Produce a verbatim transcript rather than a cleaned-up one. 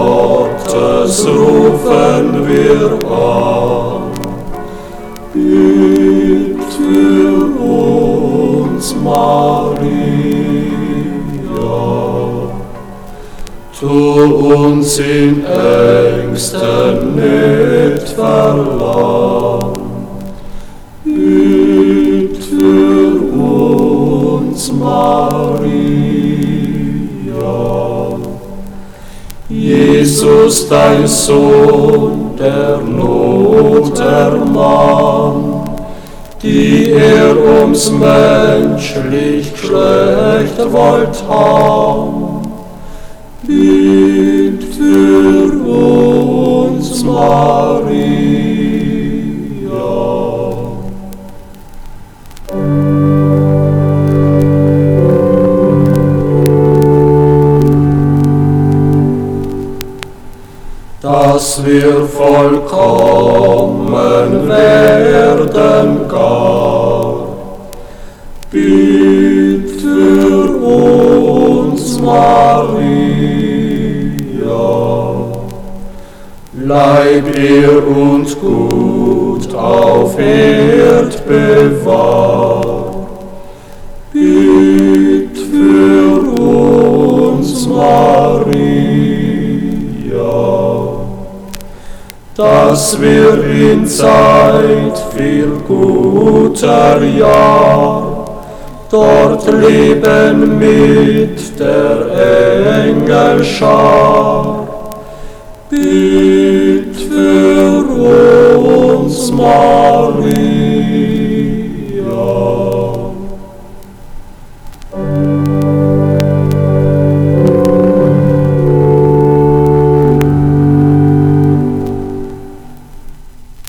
Gottes rufen wir an. Bitt für uns, Maria. Tu uns in Ängsten nicht verlassen. Bitt für uns, Maria. Jesus, dein Sohn, der Not ermann, die er ums menschlich Geschlecht wollt haben. Bitt für uns, Maria. Dass wir vollkommen werden gar. Bitt für uns, Maria. Leib ihr uns gut auf Erd bewahrt. Bitt für uns, Maria. Dass wir in Zeit viel guter Jahr dort leben mit der Engelschar. Bitt für uns, Maria.